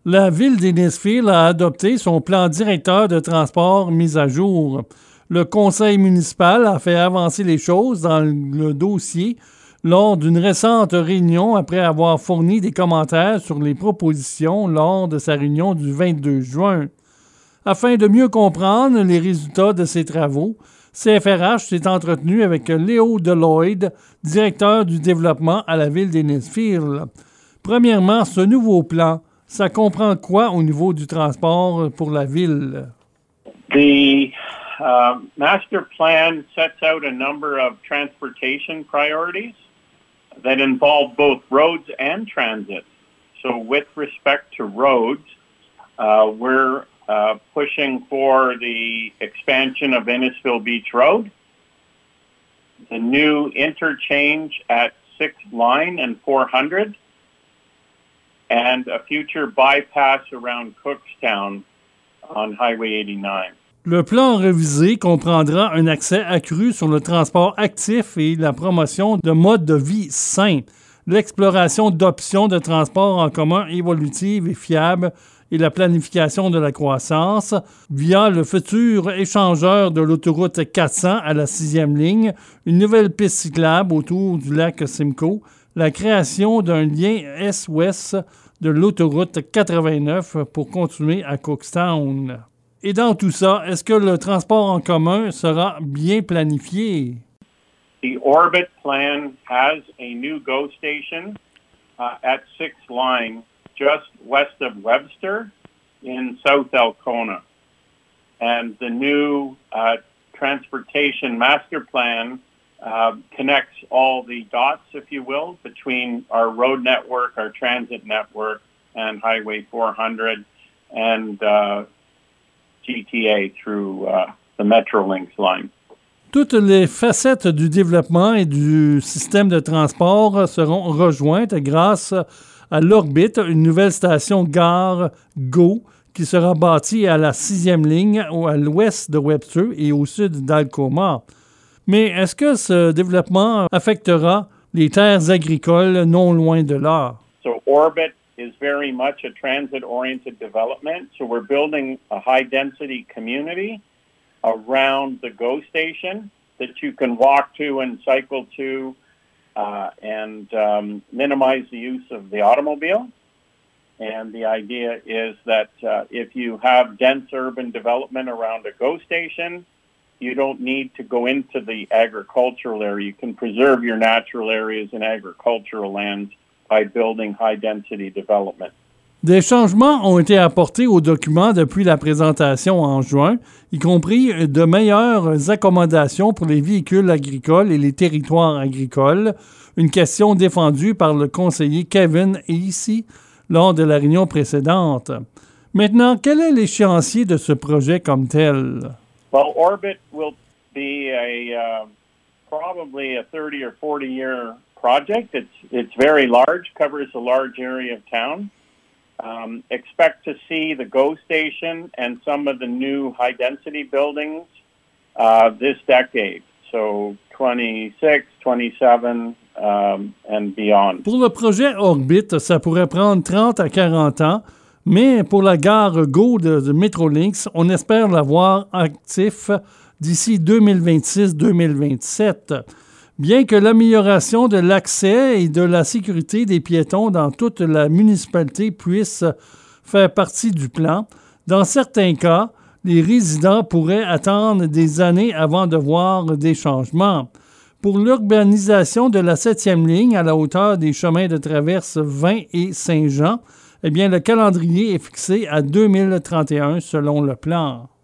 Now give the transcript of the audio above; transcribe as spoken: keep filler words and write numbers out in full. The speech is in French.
La ville d'Innisfil a adopté son plan directeur de transport mis à jour. Le conseil municipal a fait avancer les choses dans le dossier lors d'une récente réunion après avoir fourni des commentaires sur les propositions lors de sa réunion du vingt-deux juin. Afin de mieux comprendre les résultats de ces travaux, C F R H s'est entretenu avec Léo Deloyd, directeur du développement à la ville d'Innisfil. Premièrement, ce nouveau plan, ça comprend quoi au niveau du transport pour la ville? The uh, master plan sets out a number of transportation priorities that involve both roads and transit. So with respect to roads, uh, we're uh, pushing for the expansion of Innisfil Beach Road, the new interchange at sixth Line and four hundred, and a future bypass around Cookstown on Highway eighty-nine. Le plan révisé comprendra un accès accru sur le transport actif et la promotion de modes de vie sains, l'exploration d'options de transport en commun évolutives et fiables et la planification de la croissance via le futur échangeur de l'autoroute quatre cents à la sixième ligne, une nouvelle piste cyclable autour du lac Simcoe, la création d'un lien est-ouest de l'autoroute quatre-vingt-neuf pour continuer à Cookstown. Et dans tout ça, est-ce que le transport en commun sera bien planifié? The Orbit plan has a new GO station uh, at sixth Line just west of Webster in South Elkona. And the new uh, transportation master plan uh, connects all the dots, if you will, between our road network, our transit network, and Highway four hundred and uh, G T A through uh, the Metrolinx line. Toutes les facettes du développement et du système de transport seront rejointes grâce à l'Orbit, une nouvelle station gare GO qui sera bâtie à la sixième ligne à l'ouest de Webster et au sud d'Alcoma. Mais est-ce que ce développement affectera les terres agricoles non loin de là? So Orbit is very much a transit-oriented development. So we're building a high-density community around the GO station that you can walk to and cycle to uh, and um, minimize the use of the automobile. And the idea is that uh, if you have dense urban development around a GO station, you don't need to go into the agricultural area. You can preserve your natural areas and agricultural lands by building high-density development. Des changements ont été apportés au document depuis la présentation en juin, y compris de meilleures accommodations pour les véhicules agricoles et les territoires agricoles, une question défendue par le conseiller Kevin Easy lors de la réunion précédente. Maintenant, quel est l'échéancier de ce projet comme tel? Well, Orbit will be a uh, probably a thirty or forty year project. It's it's very large, covers a large area of town. Um, expect to see the GO station and some of the new high-density buildings uh, this decade, so twenty-six, twenty-seven, um, and beyond. Pour le projet Orbit, ça pourrait prendre trente à quarante ans, mais pour la gare GO de, de Metrolinx, on espère l'avoir actif d'ici deux mille vingt-six deux mille vingt-sept. Bien que l'amélioration de l'accès et de la sécurité des piétons dans toute la municipalité puisse faire partie du plan, dans certains cas, les résidents pourraient attendre des années avant de voir des changements. Pour l'urbanisation de la septième ligne à la hauteur des chemins de traverse vingt et Saint-Jean, eh bien, le calendrier est fixé à deux mille trente et un selon le plan.